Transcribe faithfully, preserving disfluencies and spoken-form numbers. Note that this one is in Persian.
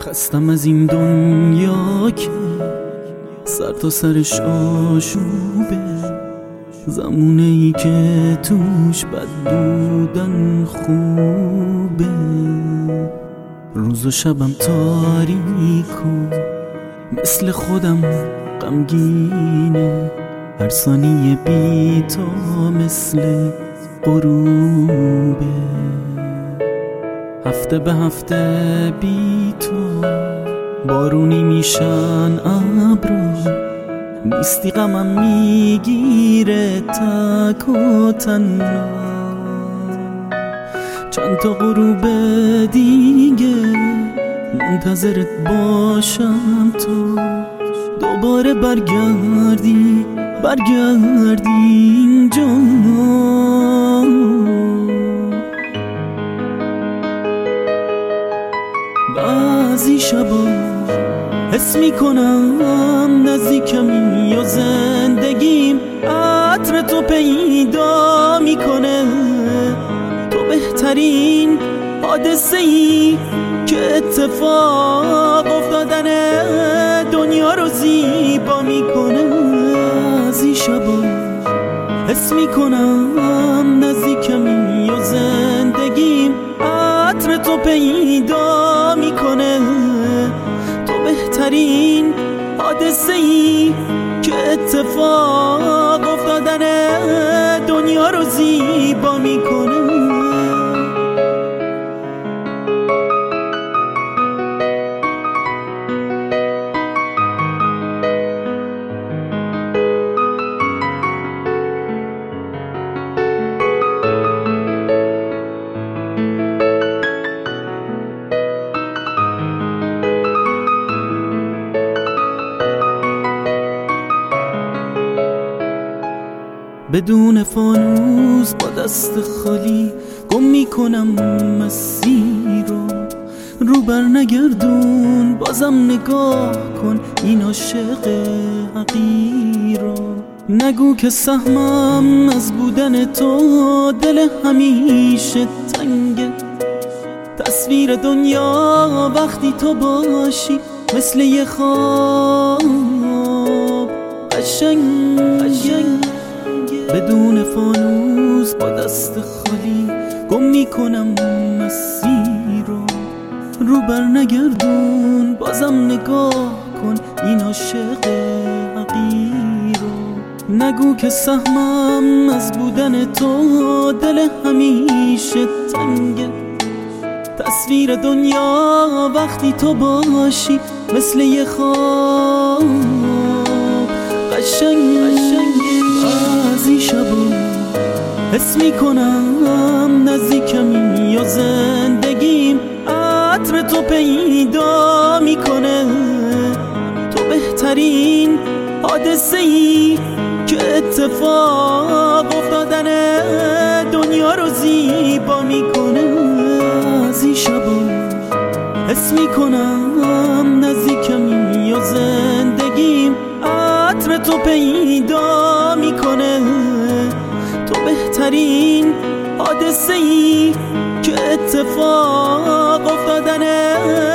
خستم از این دنیا که سر تا سرش آشوبه، زمونه ای که توش بد بودن خوبه. روز و شبم تاریک و مثل خودم غمگینه، هر ثانیه بی تو مثل غروبه. هفته به هفته بی تو بارونی میشن ابرا، نیستی غمم میگیره تک و تنها. چند تا غروب دیگه منتظرت باشم تو دوباره برگردی برگردی اینجا. بعضی شبا حس میکنم نزدیکمی یا زندگیم عطر تو پیدا میکنه. تو بهترین حادثه ای که اتفاق افتادن دنیا رو زیبا میکنه. از این شبا حس میکنم نزدیکمی یا زندگیم عطر تو پیدا میکنه. تو بهترین حادثه ای که اتفاق افتادن دنیا رو زیبا میکنه. بدون فانوس با دست خالی گم میکنم مسیر رو. رو بر نگردون بازم نگاه کن این عاشق حقیر رو. نگو که سهمم از بودن تو دل همیشه تنگه. تصویر دنیا وقتی تو باشی مثل یه خواب قشنگه. بدون فانوس با دست خالی گم میکنم مسیر رو. رو بر نگردون بازم نگاه کن این عاشق حقیر رو. نگو که سهمم از بودن تو دل همیشه تنگه. تصویر دنیا وقتی تو باشی مثل یه خواب قشنگه. بعضی شبا حس میکنم نزدیکمی یا زندگیم عطر تو پیدا میکنه. تو بهترین حادثه ای که اتفاق افتادن دنیا رو زیبا میکنه. از این شبا حس میکنم نزدیکمی یا زندگیم عطر تو پیدا میکنه. تو بهترین حادثه ای که اتفاق افتادن